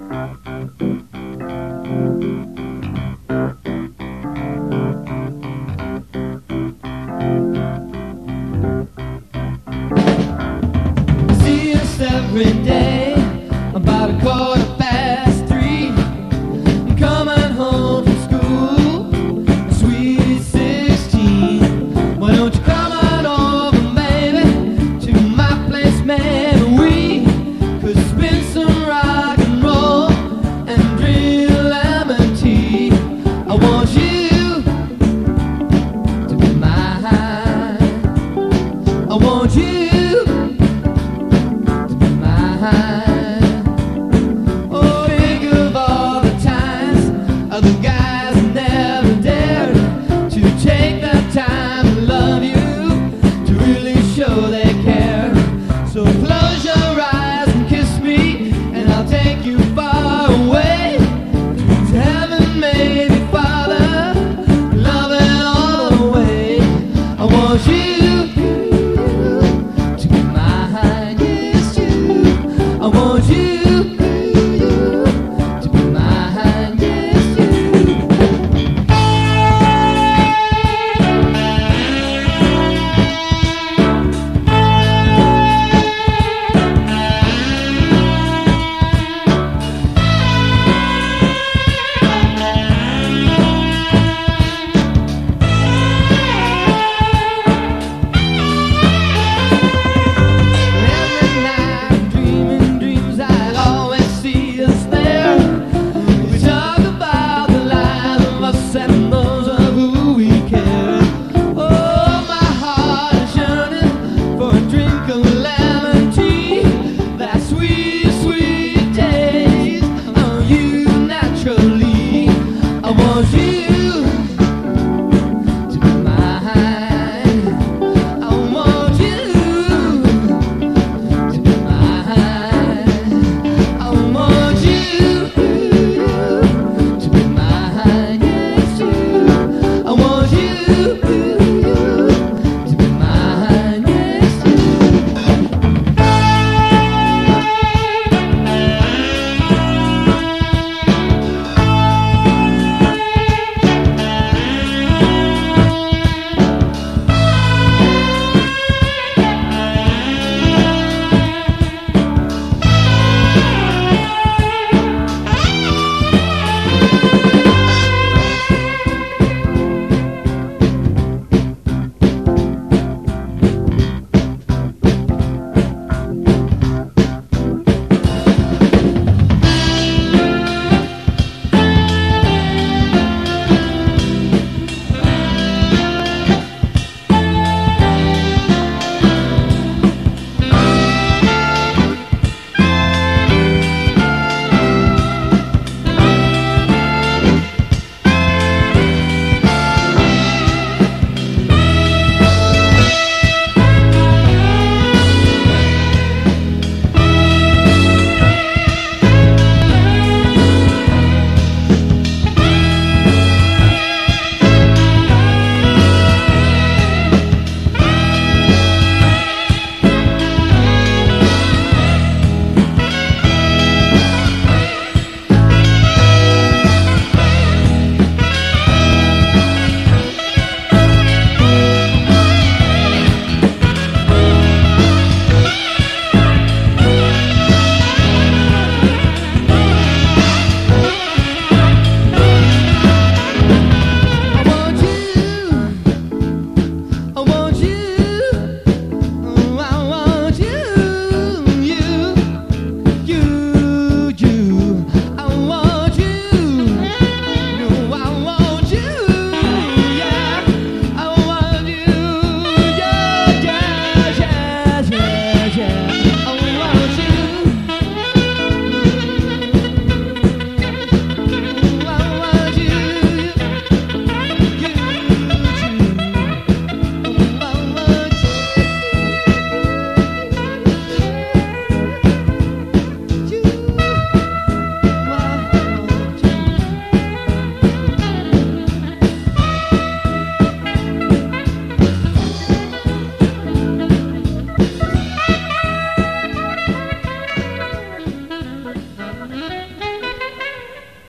See us every day, about 3:15. I'm coming home from school, sweet 16. Why don't you come on over, baby, to my place, man? We could spin some rock and roll and drink lemon tea. I want you to be mine. I want you. Oh, think of all the times other guys never dared to take the time to love you, to really show they care. So close your eyes and kiss me, and I'll take you far away to heaven, maybe, Father, loving all the way. I want you to be mine, yes, you. I want you to be mine, yes, you. Every night dreaming dreams, I always see us there. We talk about the lives of us and those of who we care. Oh, my heart is yearning for a drink of lemon tea, that sweet, sweet taste of you naturally. I want you to be mine. I want you to be mine. I want you to be mine, yes, you. I want you to be mine, yes, you.